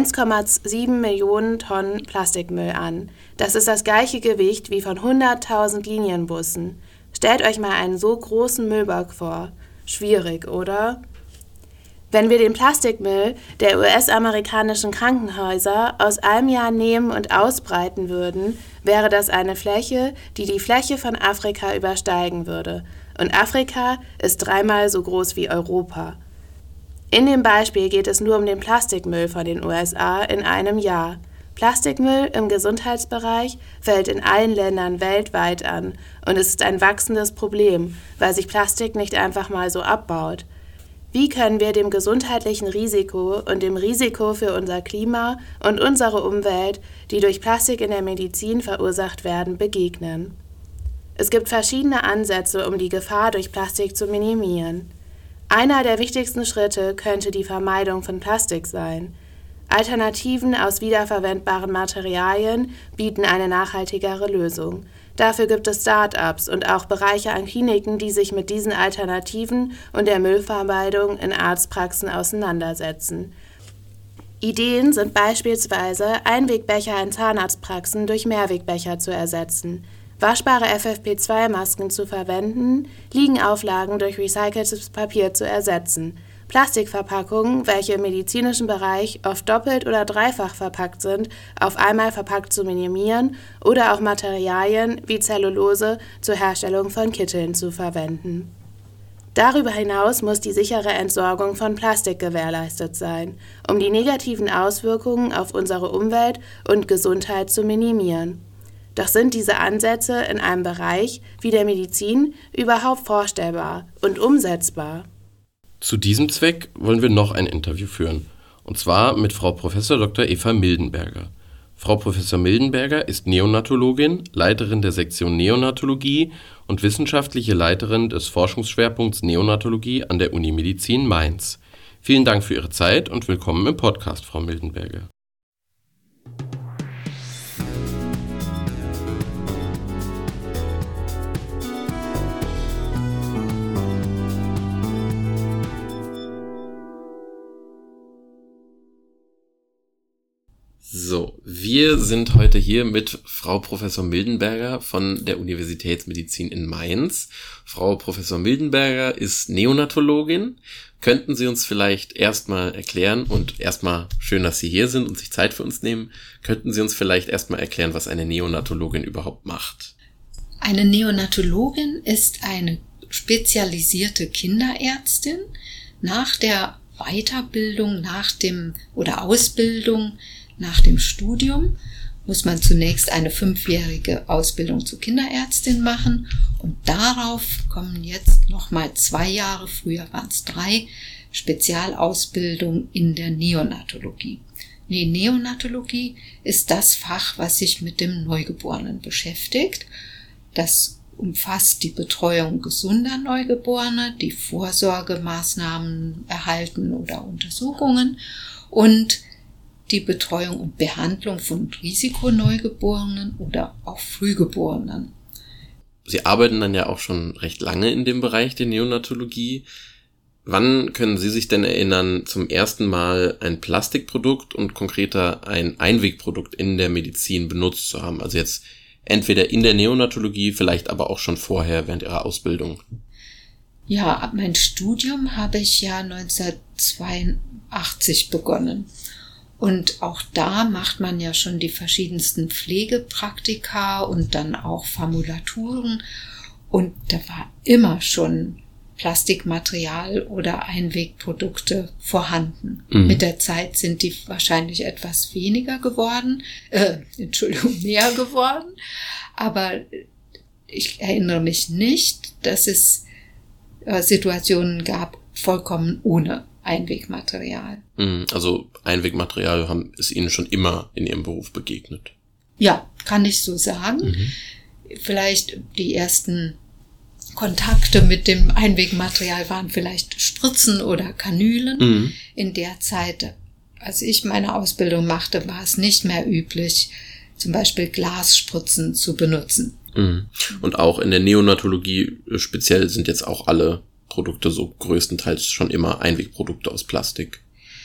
1,7 Millionen Tonnen Plastikmüll an. Das ist das gleiche Gewicht wie von 100.000 Linienbussen. Stellt euch mal einen so großen Müllberg vor. Schwierig, oder? Wenn wir den Plastikmüll der US-amerikanischen Krankenhäuser aus einem Jahr nehmen und ausbreiten würden, wäre das eine Fläche, die die Fläche von Afrika übersteigen würde. Und Afrika ist 3-mal so groß wie Europa. In dem Beispiel geht es nur um den Plastikmüll von den USA in einem Jahr. Plastikmüll im Gesundheitsbereich fällt in allen Ländern weltweit an und es ist ein wachsendes Problem, weil sich Plastik nicht einfach mal so abbaut. Wie können wir dem gesundheitlichen Risiko und dem Risiko für unser Klima und unsere Umwelt, die durch Plastik in der Medizin verursacht werden, begegnen? Es gibt verschiedene Ansätze, um die Gefahr durch Plastik zu minimieren. Einer der wichtigsten Schritte könnte die Vermeidung von Plastik sein. Alternativen aus wiederverwendbaren Materialien bieten eine nachhaltigere Lösung. Dafür gibt es Start-ups und auch Bereiche an Kliniken, die sich mit diesen Alternativen und der Müllvermeidung in Arztpraxen auseinandersetzen. Ideen sind beispielsweise, Einwegbecher in Zahnarztpraxen durch Mehrwegbecher zu ersetzen, waschbare FFP2-Masken zu verwenden, Liegenauflagen durch recyceltes Papier zu ersetzen, Plastikverpackungen, welche im medizinischen Bereich oft doppelt oder dreifach verpackt sind, auf einmal verpackt zu minimieren oder auch Materialien wie Zellulose zur Herstellung von Kitteln zu verwenden. Darüber hinaus muss die sichere Entsorgung von Plastik gewährleistet sein, um die negativen Auswirkungen auf unsere Umwelt und Gesundheit zu minimieren. Doch sind diese Ansätze in einem Bereich wie der Medizin überhaupt vorstellbar und umsetzbar? Zu diesem Zweck wollen wir noch ein Interview führen, und zwar mit Frau Prof. Dr. Eva Mildenberger. Frau Prof. Mildenberger ist Neonatologin, Leiterin der Sektion Neonatologie und wissenschaftliche Leiterin des Forschungsschwerpunkts Neonatologie an der Uni Medizin Mainz. Vielen Dank für Ihre Zeit und willkommen im Podcast, Frau Mildenberger. So, wir sind heute hier mit Frau Professor Mildenberger von der Universitätsmedizin in Mainz. Frau Professor Mildenberger ist Neonatologin. Könnten Sie uns vielleicht erstmal erklären, und erstmal schön, dass Sie hier sind und sich Zeit für uns nehmen, könnten Sie uns vielleicht erstmal erklären, was eine Neonatologin überhaupt macht? Eine Neonatologin ist eine spezialisierte Kinderärztin. Nach der Weiterbildung, Ausbildung, nach dem Studium muss man zunächst eine 5-jährige Ausbildung zur Kinderärztin machen und darauf kommen jetzt nochmal 2 Jahre, früher waren es 3, Spezialausbildung in der Neonatologie. Die Neonatologie ist das Fach, was sich mit dem Neugeborenen beschäftigt. Das umfasst die Betreuung gesunder Neugeborener, die Vorsorgemaßnahmen erhalten oder Untersuchungen und die Betreuung und Behandlung von Risikoneugeborenen oder auch Frühgeborenen. Sie arbeiten dann ja auch schon recht lange in dem Bereich der Neonatologie. Wann können Sie sich denn erinnern, zum ersten Mal ein Plastikprodukt und konkreter ein Einwegprodukt in der Medizin benutzt zu haben? Also jetzt entweder in der Neonatologie, vielleicht aber auch schon vorher während Ihrer Ausbildung. Ja, mein Studium habe ich ja 1982 begonnen. Und auch da macht man ja schon die verschiedensten Pflegepraktika und dann auch Formulaturen. Und da war immer schon Plastikmaterial oder Einwegprodukte vorhanden. Mit der Zeit sind die wahrscheinlich etwas weniger geworden, mehr geworden. Aber ich erinnere mich nicht, dass es Situationen gab, vollkommen ohne Einwegmaterial. Also Einwegmaterial ist Ihnen schon immer in Ihrem Beruf begegnet? Ja, kann ich so sagen. Vielleicht die ersten Kontakte mit dem Einwegmaterial waren vielleicht Spritzen oder Kanülen. In der Zeit, als ich meine Ausbildung machte, war es nicht mehr üblich, zum Beispiel Glasspritzen zu benutzen. Und auch in der Neonatologie speziell sind jetzt auch alle Produkte so größtenteils schon immer Einwegprodukte aus Plastik.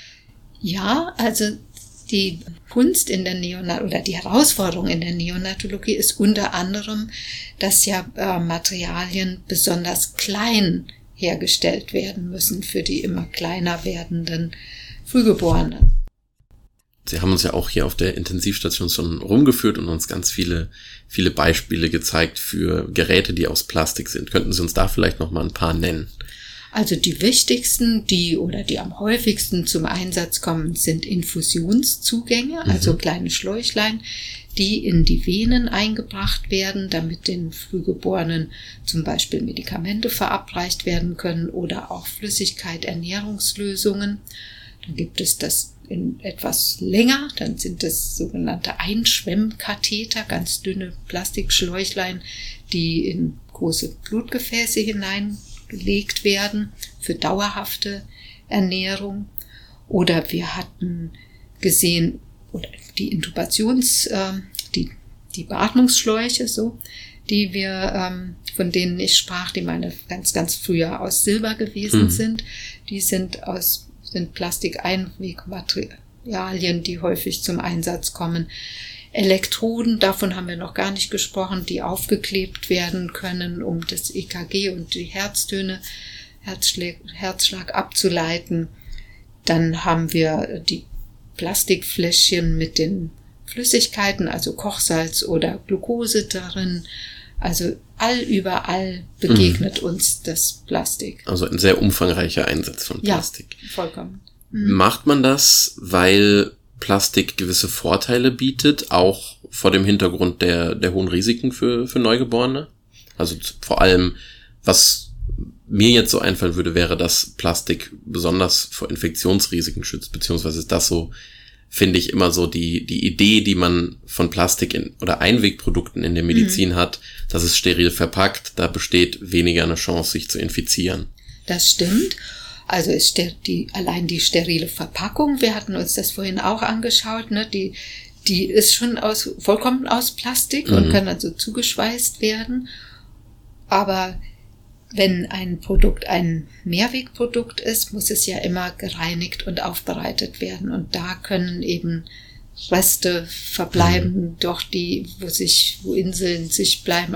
Ja, also die Kunst in der oder die Herausforderung in der Neonatologie ist unter anderem, dass ja Materialien besonders klein hergestellt werden müssen für die immer kleiner werdenden Frühgeborenen. Sie haben uns ja auch hier auf der Intensivstation schon rumgeführt und uns ganz viele Beispiele gezeigt für Geräte, die aus Plastik sind. Könnten Sie uns da vielleicht noch mal ein paar nennen? Also die wichtigsten, die am häufigsten zum Einsatz kommen, sind Infusionszugänge, also kleine Schläuchlein, die in die Venen eingebracht werden, damit den Frühgeborenen zum Beispiel Medikamente verabreicht werden können oder auch Flüssigkeit, Ernährungslösungen. Dann gibt es das in etwas länger, dann sind es sogenannte Einschwemmkatheter, ganz dünne Plastikschläuchlein, die in große Blutgefäße hineingelegt werden für dauerhafte Ernährung. Oder wir hatten gesehen, oder die die Beatmungsschläuche, die wir, von denen ich sprach, die meine ganz, ganz früher aus Silber gewesen sind, die sind Plastikeinwegmaterialien, die häufig zum Einsatz kommen. Elektroden, davon haben wir noch gar nicht gesprochen, die aufgeklebt werden können, um das EKG und die Herztöne, Herzschlag abzuleiten. Dann haben wir die Plastikfläschchen mit den Flüssigkeiten, also Kochsalz oder Glucose darin. Also überall begegnet uns das Plastik. Also ein sehr umfangreicher Einsatz von Plastik. Ja, vollkommen. Macht man das, weil Plastik gewisse Vorteile bietet, auch vor dem Hintergrund der hohen Risiken für Neugeborene? Also vor allem, was mir jetzt so einfallen würde, wäre, dass Plastik besonders vor Infektionsrisiken schützt, beziehungsweise ist das so, finde ich, immer so die Idee, die man von Plastik oder Einwegprodukten in der Medizin hat, dass es steril verpackt, da besteht weniger eine Chance, sich zu infizieren. Das stimmt. Also ist allein die sterile Verpackung, wir hatten uns das vorhin auch angeschaut, ne, die ist schon vollkommen aus Plastik und kann also zugeschweißt werden. Aber wenn ein Produkt ein Mehrwegprodukt ist, muss es ja immer gereinigt und aufbereitet werden. Und da können eben Reste verbleiben, doch wo Inseln sich bleiben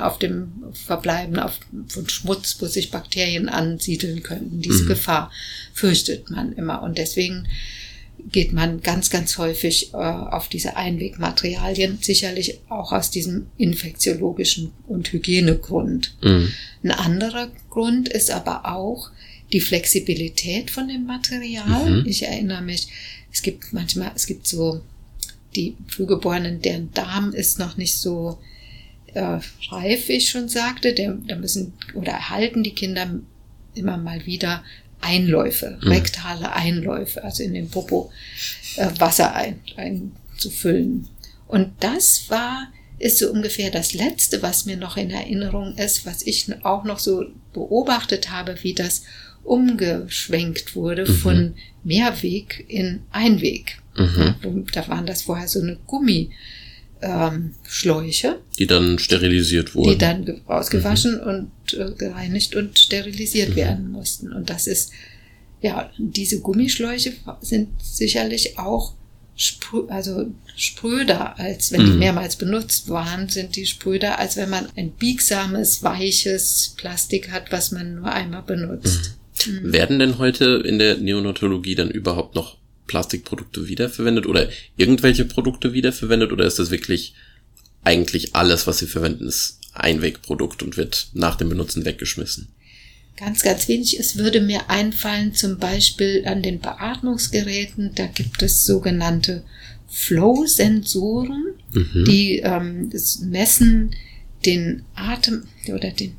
von Schmutz, wo sich Bakterien ansiedeln könnten. Diese Gefahr fürchtet man immer. Und deswegen geht man ganz, ganz häufig auf diese Einwegmaterialien, sicherlich auch aus diesem infektiologischen und Hygienegrund. Ein anderer Grund ist aber auch die Flexibilität von dem Material. Ich erinnere mich, es gibt so die Frühgeborenen, deren Darm ist noch nicht so reif, wie ich schon sagte. Da erhalten die Kinder immer mal wieder Einläufe, rektale Einläufe, also in den Popo Wasser einzufüllen. Und das ist so ungefähr das Letzte, was mir noch in Erinnerung ist, was ich auch noch so beobachtet habe, wie das umgeschwenkt wurde von Mehrweg in Einweg. Da waren das vorher so eine Gummischläuche. Die dann sterilisiert wurden. Die dann ausgewaschen und gereinigt und sterilisiert werden mussten. Und das ist, diese Gummischläuche sind sicherlich auch spröder, als wenn die mehrmals benutzt waren, sind die spröder, als wenn man ein biegsames, weiches Plastik hat, was man nur einmal benutzt. Werden denn heute in der Neonatologie dann überhaupt noch Plastikprodukte wiederverwendet oder irgendwelche Produkte wiederverwendet, oder ist das wirklich eigentlich alles, was sie verwenden, ist Einwegprodukt und wird nach dem Benutzen weggeschmissen? Ganz, ganz wenig. Es würde mir einfallen, zum Beispiel an den Beatmungsgeräten, da gibt es sogenannte Flow-Sensoren, die messen den Atem oder die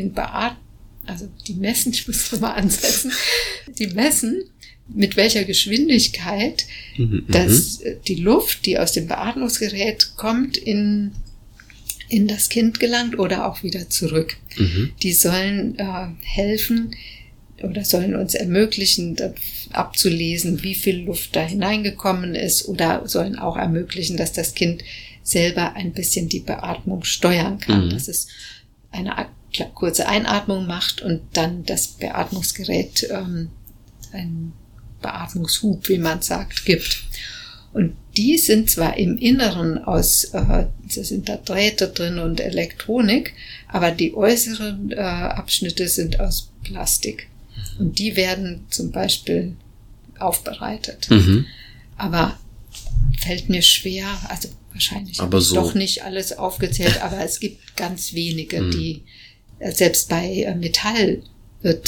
messen, ich muss nochmal ansetzen, die messen, mit welcher Geschwindigkeit dass die Luft, die aus dem Beatmungsgerät kommt, in das Kind gelangt oder auch wieder zurück. Die sollen helfen oder sollen uns ermöglichen, abzulesen, wie viel Luft da hineingekommen ist, oder sollen auch ermöglichen, dass das Kind selber ein bisschen die Beatmung steuern kann. Dass es eine kurze Einatmung macht und dann das Beatmungsgerät einen Beatmungshub, wie man sagt, gibt. Und die sind zwar im Inneren da sind da Drähte drin und Elektronik, aber die äußeren Abschnitte sind aus Plastik. Und die werden zum Beispiel aufbereitet. Aber fällt mir schwer, also wahrscheinlich habe ich doch nicht alles aufgezählt, aber es gibt ganz wenige, die selbst bei Metall wird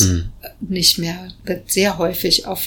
sehr häufig auf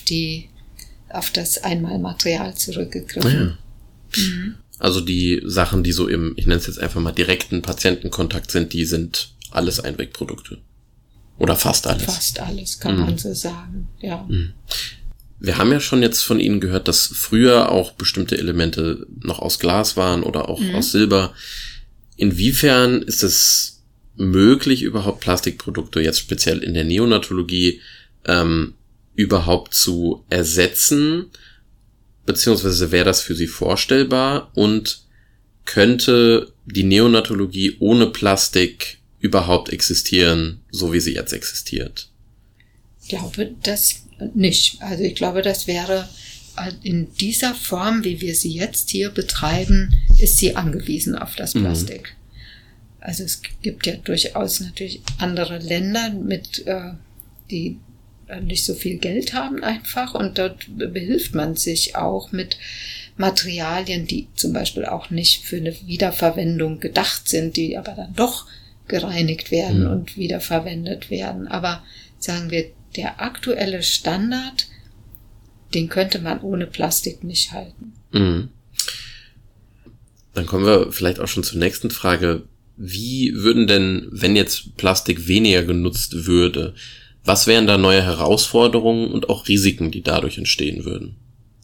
das Einmalmaterial zurückgegriffen. Also die Sachen, die so ich nenne es jetzt einfach mal direkten Patientenkontakt sind, die sind alles Einwegprodukte. Oder fast alles. Fast alles, kann man so sagen, ja. Wir haben ja schon jetzt von Ihnen gehört, dass früher auch bestimmte Elemente noch aus Glas waren oder auch aus Silber. Inwiefern ist es möglich, überhaupt Plastikprodukte, jetzt speziell in der Neonatologie, überhaupt zu ersetzen? Beziehungsweise wäre das für Sie vorstellbar? Und könnte die Neonatologie ohne Plastik überhaupt existieren, so wie sie jetzt existiert? Ich glaube das nicht. Also ich glaube, das wäre in dieser Form, wie wir sie jetzt hier betreiben, ist sie angewiesen auf das Plastik. Also es gibt ja durchaus natürlich andere Länder, die nicht so viel Geld haben einfach, und dort behilft man sich auch mit Materialien, die zum Beispiel auch nicht für eine Wiederverwendung gedacht sind, die aber dann doch gereinigt werden und wiederverwendet werden. Aber sagen wir, der aktuelle Standard, den könnte man ohne Plastik nicht halten. Dann kommen wir vielleicht auch schon zur nächsten Frage. Wie würden denn, wenn jetzt Plastik weniger genutzt würde, was wären da neue Herausforderungen und auch Risiken, die dadurch entstehen würden?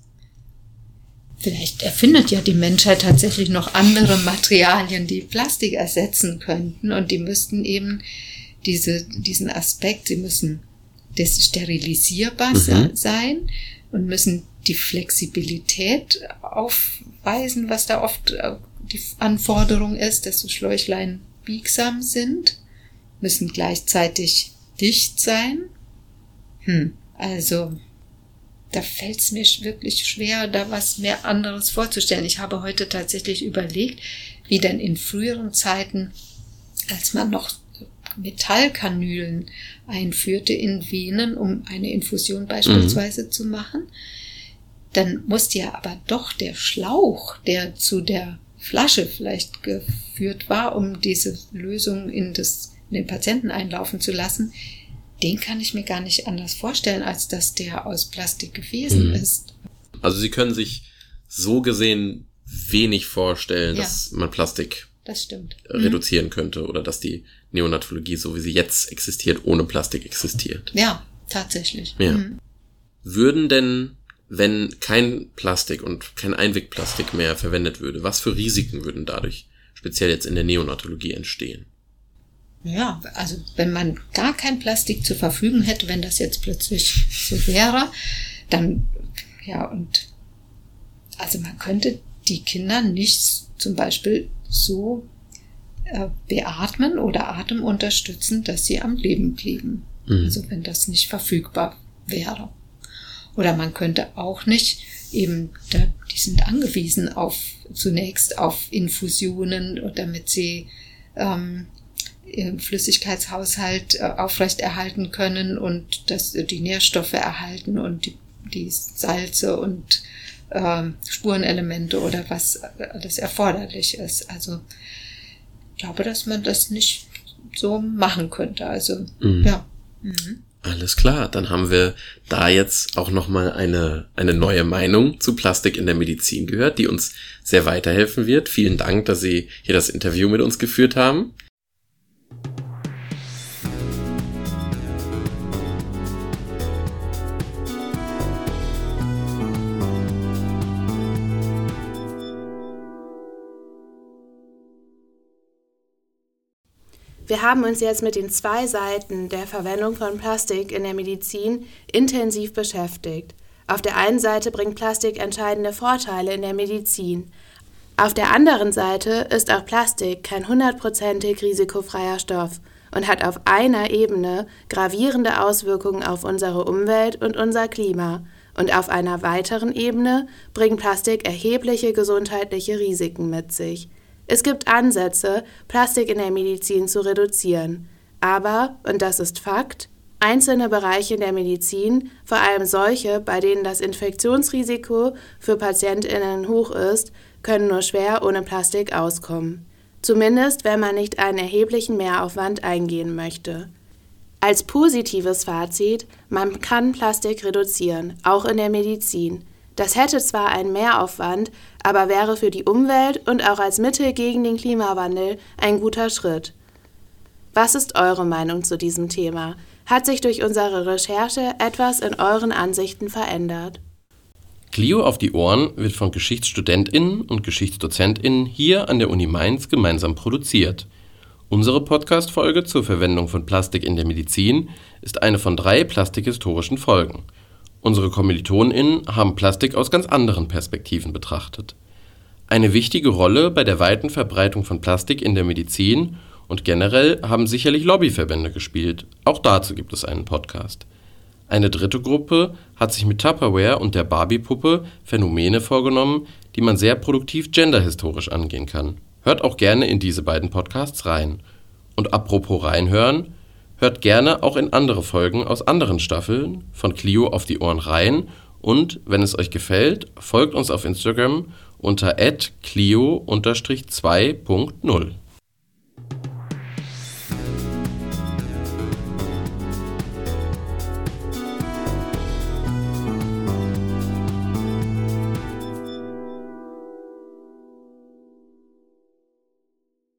Vielleicht erfindet ja die Menschheit tatsächlich noch andere Materialien, die Plastik ersetzen könnten, und die müssten eben diesen Aspekt, sie müssen sterilisierbar sein und müssen die Flexibilität aufweisen, was da oft die Anforderung ist, dass so Schläuchlein biegsam sind, müssen gleichzeitig dicht sein. Also da fällt es mir wirklich schwer, da was mehr anderes vorzustellen. Ich habe heute tatsächlich überlegt, wie denn in früheren Zeiten, als man noch Metallkanülen einführte in Venen, um eine Infusion beispielsweise zu machen, dann musste ja aber doch der Schlauch, der zu der Flasche vielleicht geführt war, um diese Lösung in den Patienten einlaufen zu lassen, den kann ich mir gar nicht anders vorstellen, als dass der aus Plastik gewesen ist. Also Sie können sich so gesehen wenig vorstellen, dass man Plastik reduzieren könnte oder dass die Neonatologie, so wie sie jetzt existiert, ohne Plastik existiert. Ja, tatsächlich. Ja. Würden denn, wenn kein Plastik und kein Einwegplastik mehr verwendet würde, was für Risiken würden dadurch speziell jetzt in der Neonatologie entstehen? Ja, also wenn man gar kein Plastik zur Verfügung hätte, wenn das jetzt plötzlich so wäre, dann, also man könnte die Kinder nicht zum Beispiel so beatmen oder Atem unterstützen, dass sie am Leben blieben. Also wenn das nicht verfügbar wäre. Oder man könnte auch nicht die sind angewiesen zunächst auf Infusionen, damit sie ihren Flüssigkeitshaushalt aufrechterhalten können und dass die Nährstoffe erhalten und die Salze und Spurenelemente oder was alles erforderlich ist. Also ich glaube, dass man das nicht so machen könnte. Also Alles klar, dann haben wir da jetzt auch nochmal eine neue Meinung zu Plastik in der Medizin gehört, die uns sehr weiterhelfen wird. Vielen Dank, dass Sie hier das Interview mit uns geführt haben. Wir haben uns jetzt mit den 2 Seiten der Verwendung von Plastik in der Medizin intensiv beschäftigt. Auf der einen Seite bringt Plastik entscheidende Vorteile in der Medizin. Auf der anderen Seite ist auch Plastik kein 100%ig risikofreier Stoff und hat auf einer Ebene gravierende Auswirkungen auf unsere Umwelt und unser Klima. Und auf einer weiteren Ebene bringt Plastik erhebliche gesundheitliche Risiken mit sich. Es gibt Ansätze, Plastik in der Medizin zu reduzieren. Aber, und das ist Fakt, einzelne Bereiche der Medizin, vor allem solche, bei denen das Infektionsrisiko für PatientInnen hoch ist, können nur schwer ohne Plastik auskommen. Zumindest, wenn man nicht einen erheblichen Mehraufwand eingehen möchte. Als positives Fazit, man kann Plastik reduzieren, auch in der Medizin. Das hätte zwar einen Mehraufwand, aber wäre für die Umwelt und auch als Mittel gegen den Klimawandel ein guter Schritt. Was ist eure Meinung zu diesem Thema? Hat sich durch unsere Recherche etwas in euren Ansichten verändert? Clio auf die Ohren wird von GeschichtsstudentInnen und GeschichtsdozentInnen hier an der Uni Mainz gemeinsam produziert. Unsere Podcast-Folge zur Verwendung von Plastik in der Medizin ist eine von 3 plastikhistorischen Folgen. Unsere KommilitonInnen haben Plastik aus ganz anderen Perspektiven betrachtet. Eine wichtige Rolle bei der weiten Verbreitung von Plastik in der Medizin und generell haben sicherlich Lobbyverbände gespielt. Auch dazu gibt es einen Podcast. Eine dritte Gruppe hat sich mit Tupperware und der Barbie-Puppe Phänomene vorgenommen, die man sehr produktiv genderhistorisch angehen kann. Hört auch gerne in diese beiden Podcasts rein. Und apropos reinhören, hört gerne auch in andere Folgen aus anderen Staffeln von Clio auf die Ohren rein und, wenn es euch gefällt, folgt uns auf Instagram unter @clio_2.0.